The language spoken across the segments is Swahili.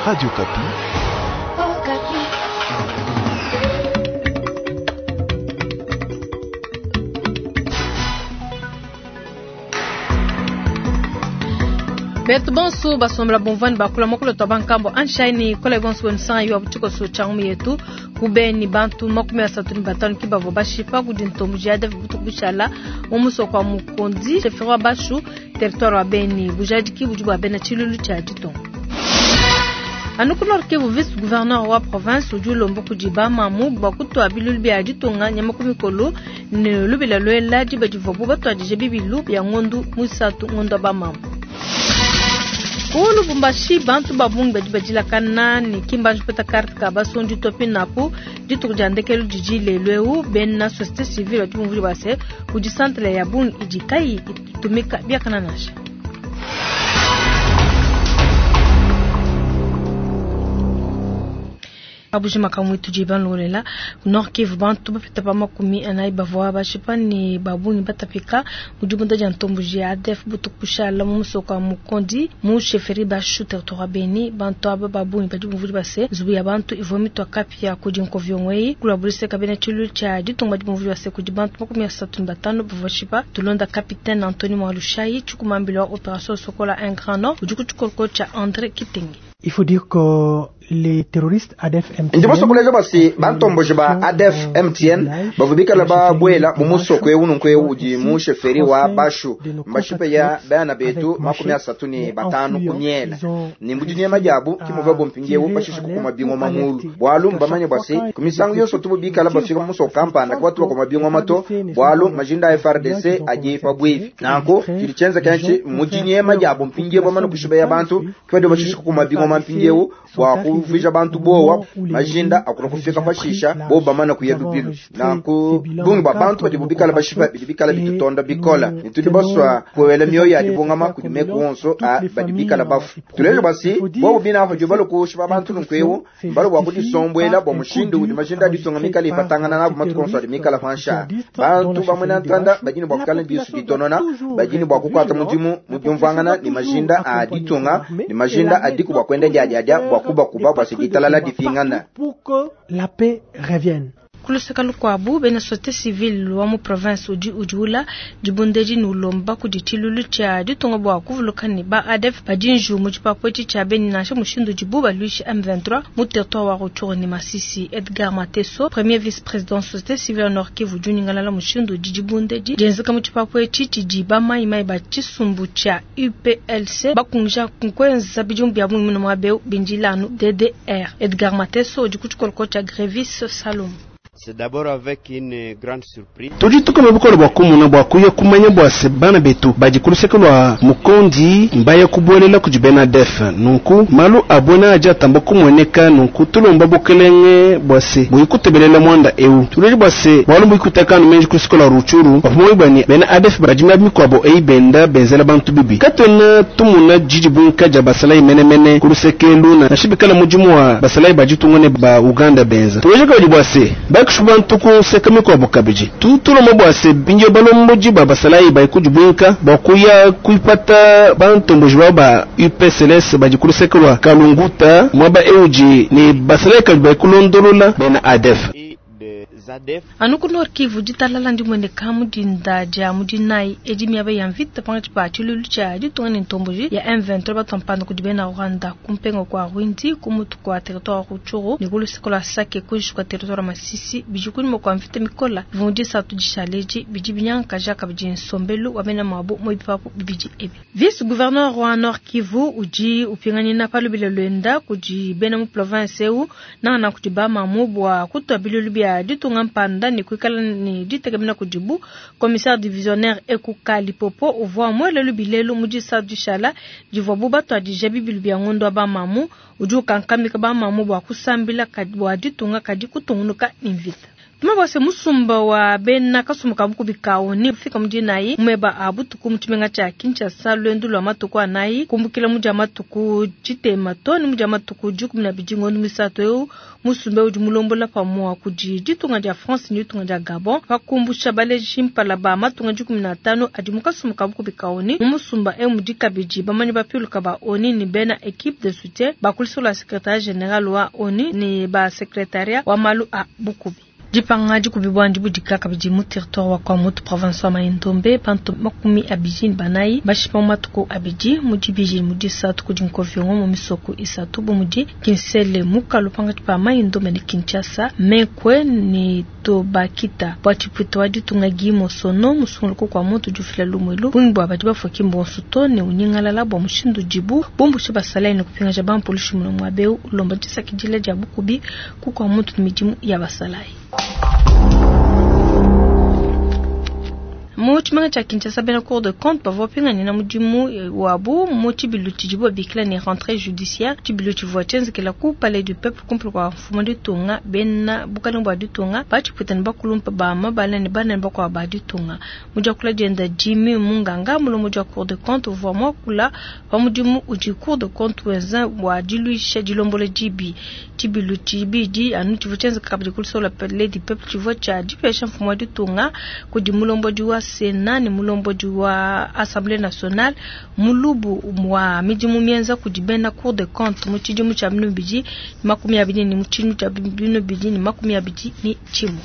Radio Kapi. Oh, Kapi. Beto bonso basombra bonvani bakula makolo tabankambo anshaini kola bonso wensan yo abuchiko so changu yetu kubeni bantu makume asatuni batanu kibavo bashipa kudintomu jada vibutukubishala umuso kwa mukondi shefirwa bashu territoire wa beni bujadiki bujuba bena chilulu cha jiton anukulor kivu vice gouverneur wa province ujulo mboku jiba mamu bakuto abilul bi ajitonga nyamakumi kolo ne lubila loela jibajivobu bato ajije bibilu ya ngondu musatu ngondo ba mamu Kulu bumbashi bantu babung bajibajila kana ni kimbanju peta carte kaba sonju topi napu ditu jandekelu jiji leleu benna société civile wajibungu base kuji centre ya bung ijikai itumika bia kana nasha Abujima kamwitu jiban lolela Nord Kivu bantu bapita pa makumi anai bavoa bashipa ni babu ni batapika ujubunda jantombuji adef butukusha la musoka mukondi mu sheferi bashu territoire beni bantu aba babu ni bajibumvuri base zubi ya bantu ivomito kapia kujinko vyongwei kulaburise kabene chilu cha ditonga bajibumvuri base kujibantu makumi asatuni batano bavashipa tulonda capitaine Anthony Mwalushayi chukumambilo opération Sokola un grand nord ujukuchukolko cha André Kitengi. Il faut dire que les terroristes ADF MTN ndibo sokoleja basi bantomboje ba ADF MTN bavubika la ba bwela mumuso kwe unu kwe uji mu sheferi wa bashu mbashipe ya bana betu makumi asatuni batanu kumyela ni mbujinye majabu kimuva bompingie wo bashishe kuma bingo mamulu bwalu mbamanye basi kumisangu yoso tububika la bafika muso kampanda kwa tuwa kuma bingo mato bwalu majinda FRDC ajefa bwevi nako kilichenza kanchi mujinye majabu mpingie bomano kushiba ya bantu kwa do bashishe kuma bingo mampingie wo bwa kufisha bantu bowa majinda akuna kufika fashisha bo bamana kuyebibilu nako bungi ba bantu badibubikala bashipa bidibikala bitutonda bikola nitudi baswa kwele myo ya dibongama kudimeku wonso a badibikala bafu tulejo basi bo bina afa jobalo ko shiba bantu nkwewo balo bwakudi sombwela bo mushindu kudi majinda ditonga mikali patangana nabo matukonso de mikala fansha bantu bamwana ntanda bajini bwakala bisu bitonona bajini bwakukwata mudimu mujumvangana ni majinda a ditonga ni majinda adiku bwakwenda jaja bwakuba kuba pour que la paix revienne. Kulusakalu kwa abu bena société civile wa mu province ujula jibundeji nulomba kujitilulu cha ditonga bwa kuvulukani ba ADF bajinju mujipapochi cha beni nasha mushindu jibuba luishi M23 mu territoire wa Rutshuru ni Masisi. Edgar Mateso premier vice-président société civile Nord Kivu juningala la mushindu jibundeji jenzeka mujipapochi chijiba mai bachisumbu cha UPLC bakunja kunkwenza bijumbi ya mu mwabeu binjilanu DDR. Edgar Mateso jikuchukolko cha Grevis Salom. C'est d'abord avec une grande surprise. Tujituko mabukolo bakumuna bwakuye kumanya bwase bana betu bajikurusekelwa mukondi mbaya kubwelela kujibena def nunku malu abona aja tamboku mweneka nunku tulomba bokelenge bwase buyikutebelela mwanda eu tuleje bwase walumbu ikutakana menji kurusekelwa Rutshuru bafumoyi bani bena adef bajimya mikwabo eibenda benzela bantu bibi katona tumuna jijibunka jabasala menemene kurusekelu na shibikala mujimu wa basala bajitungone ba Uganda benza tuleje kwa bwase bakushubantuku sekami kwa bukabiji tutulo mabwase binjo balomboji babasalayi bayikujubunka bakuya kuipata bantomboji baba UPSLS bajikurusekelwa kalunguta mwaba euji ni basalayi kajibayikulondolola bena ADF Anuku Nord Kivu jitalala ndi mwende kamu dinda ja mudinai ejimi yaba yamvita pangachi pa chilulu cha ditonga ntomboji ya M23 batampanda kudibena Rwanda kumpengo kwa Rwindi kumutu kwa territoire Rutshuru nikulu sikola sake kujish kwa territoire Masisi bijukuni mokwa mvita mikola vundi satu jishaleji bijibinyanka jaka bijin sombelu wabena mabu moipapu bibiji ebi vice gouverneur wa Nord Kivu uji upingani na palu bila luenda kuji bena mu province eu na kujiba mamubu wa kutu abilulubia ditonga mpanda ni kuikala ni ditegemena kujibu commissaire divisionnaire ekukali popo uvoa mwele lubilelo mujisa dushala jivobu bato adijebi bilubia ngondo ba mamu uju kankamika ba mamu bwa kusambila kadwa ditunga kadi kutungunuka invita tumabose musumba wa bena kasumuka mukubikawo ni fika mjinai umeba abutuku mchimenga cha Kinshasa lwendu lwa matuku anayi kumbukila muja matuku chitema toni muja matuku juku na bijingo numisato eu musumba ujumulombola pamoa kujiji tunga ja France ni tunga ja Gabon wakumbusha bale jimpala ba matunga juku 15 ajimuka sumuka mukubikawo ni musumba mujika biji bamani bapiluka ba oni ni bena équipe de soutien bakuliso la secrétaire général wa oni ni ba secrétariat wa malu a Bukubi Jipanga jikubibwanji bujikaka bijimu territoire wa kwa mutu province wa Maindombe panto makumi abijini banai bashipa matuko abiji mujibiji mujisatu kujinkoviongo mumisoko isatu bumuji kinsele muka lupanga chipa Maindombe ni Kinshasa mekwe ni tobakita bwachiputo wajutunga gimo sono musunguluko kwa mutu jufila lumwelu bungu wabajiba fokimbo onsuto ni unyingalala bwa mushindu jibu bumbu shiba salai ni kupinga jabam polishu muna mwabeu ulomba jisa kijile jabu kubi kukwa mutu ni mijimu ya basalai. Mochimanga cha Kinshasa bena cour de compte bavo pinga ni na mujimu wabu mochi biluti jibo bikila ni rentrée judiciaire ti biluti voitenze ke la cour palais du peuple contre kwa fuma de tonga bena bukana bwa du tonga ba ti putan ba kulumpa ba mabala ni bana ba kwa ba du tonga muja kula jenda Jimmy Munganga mulo muja cour de compte vraiment kula ba mujimu uji cour de compte wenza wa dilu shedilombole jibi ti biluti bidi anu ti voitenze kabri kulso la palais du peuple ti vocha di pesha fuma de tonga ko dimulombo juwa Sena ni mulomboji wa Assemblée nationale mulubu wa mijimu mienza kujibena cour de compte muchijimu cha mbiji makumi abidi ni muchinu cha mbiji ni makumi abidi ni chimwa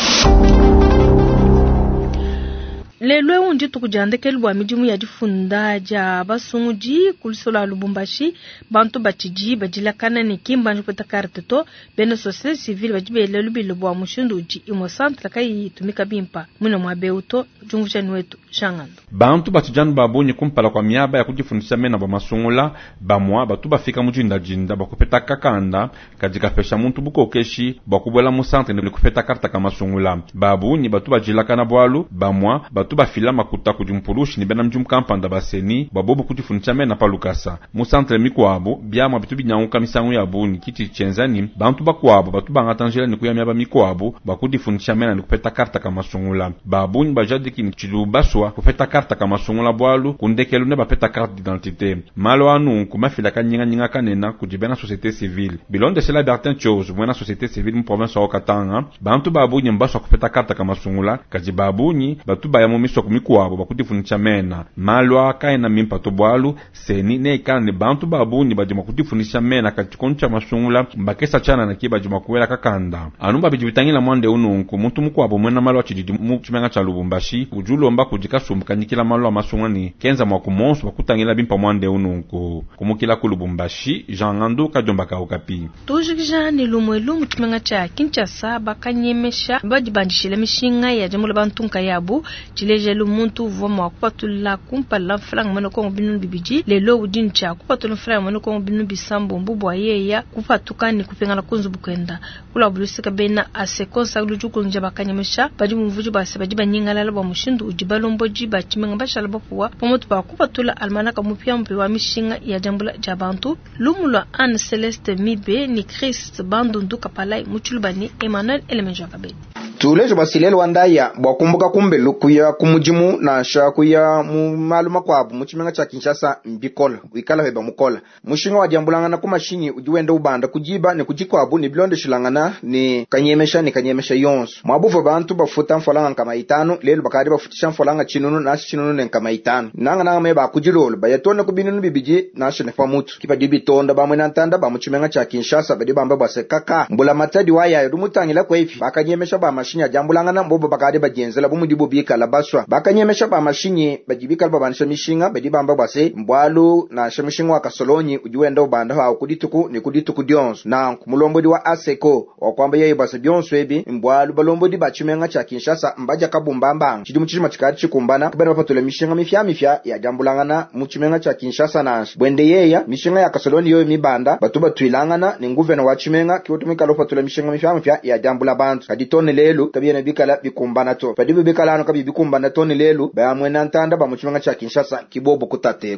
Lelo undi tukujandeke lwa mijimu ya difunda ja basunguji kulisola Lubumbashi bantu bachiji bajila kana ni kimba njupeta karteto bene société civile bajibe lelo bilobwa mushindu uji imosantra kai tumika bimpa muna mwabeuto jungusha wetu shangando bantu batijanu babonye kumpala kwa miaba ya kujifundisha mena ba masungula bamwa batu bafika mujinda jinda bakupeta kakanda kajika pesha muntu bukokeshi bakubwela mu centre ne kupeta karta kama masungula babunyi batu bajila kana bwalu bamwa batu bafila makuta kujumpulushi ni bena mjum kampanda baseni babobu kujifundisha mena palukasa mu centre mikwabo byamwa bitu binyanguka misangu ya buni kiti chenzani bantu bakwabo batu bangatangela ni kuyamya ba mikwabo bakudifundisha mena ni kupeta karta kama masungula babunyi bajadiki ni chilubaswa kupeta karta kama masungula bwalu kundekelu ne bapeta carte d'identité malo anu kumafila kanyinga kanena kujibena société civile bilonde cela Bertin chose mwana société civile mu province wa Katanga bantu babunyi mbaswa kupeta karta kama masungula kajibabunyi batu bayamo miso kumikwabo bakudifundisha mena malo akaina mimpato bwalu seni ne kana bantu babunyi bajima kudifundisha mena kachikoncha masungula mbakesa chana na kiba jima kuwela kakanda anumba bijibitangila mwande ununku muntu mukwabo mwena malo achijidi mu chimenga cha Lubumbashi ujulomba kujikasumbuka nikila malo amasungula ni kenza mwa kumonso bakutangila bimpa mwande ununku kumukila ku Lubumbashi Jean Ngando kajomba ka okapi tujikija ni lumwelu muchimenga cha Kinshasa bakanyemesha bajibandishile mishinga ya jamula bantunka yabu chileje lumuntu voma kupatula kumpala franga manoko binu bibiji lelo udincha kupatula franga manoko binu bisambo mbubwa yeya kupatuka ni kupengana kunzu bukenda kula bulusika bena asekonsa lujuku njaba kanyemesha badi mvuji base badi banyingala labo mushindu ujibalombo jiba chimenga bashala bapuwa pomotu ba kupatula almanaka mupya mpe wa mishinga ya jambula jabantu lumulwa Anne Celeste Mibe ni Christ bandundu kapalai muchulubani Emmanuel Elemenjo kabedi tulejo basilelo wandaya bwakumbuka kumbelu kuya kumujimu na sha kuya mu maluma kwabu muchimenga cha Kinshasa mbikola wikala heba mukola mushinga wa jambulangana kumashinyi ujiwenda ubanda kujiba ni kujikwabu ni bilonde shilangana ni kanyemesha yonso mwabuva bantu bafuta mfolanga kama 5 lelo bakari bafutisha mfolanga chinunu na chinunu ne kama 5 nanga meba kujilolo bayatona kubinunu bibiji na shene famutu kipa dibitonda bamwena ntanda bamuchimenga cha Kinshasa badi bamba basekaka mbula matadi waya rumutangila kwa hivi bakanyemesha ba mashinya jambulangana mbobo bakari bajenzela bumudibo bikala baswa bakanyemesha ba mashinyi bajibika babanisha mishinga badi bamba base mbwalu na shemishinga wakasolonyi ujiwenda ubanda ha kudituku ni kudituku dionso na kumulombodi wa aseko wakwamba yeye base dionso ebi mbwalu balombodi bachimenga cha Kinshasa mbaja kabumbamba chidimu chishima chikari chikumbana kubena bapatule mishinga mifya ya jambulangana muchimenga cha Kinshasa na bwende yeya mishinga ya kasoloni yoyo mibanda batuba tuilangana ni nguvena wachimenga kiutumika lopatule mishinga mifya ya jambula bantu kaditone lelu kabiye bikala bikumbana to padibu bikala no kabi bikumbana to ni lelu ba mwena ntanda ba muchimenga cha Kinshasa kibobo kutateko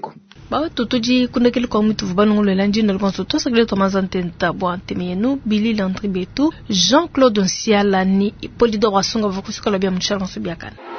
ba totoji kunekele kwa mtu vubanu ngolelandi na konso to sakile to mazantenta bo antemenu Billy Landry Betu Jean-Claude Nciala ni Polydor Wasonga vakusika la bia mchana nsubiakana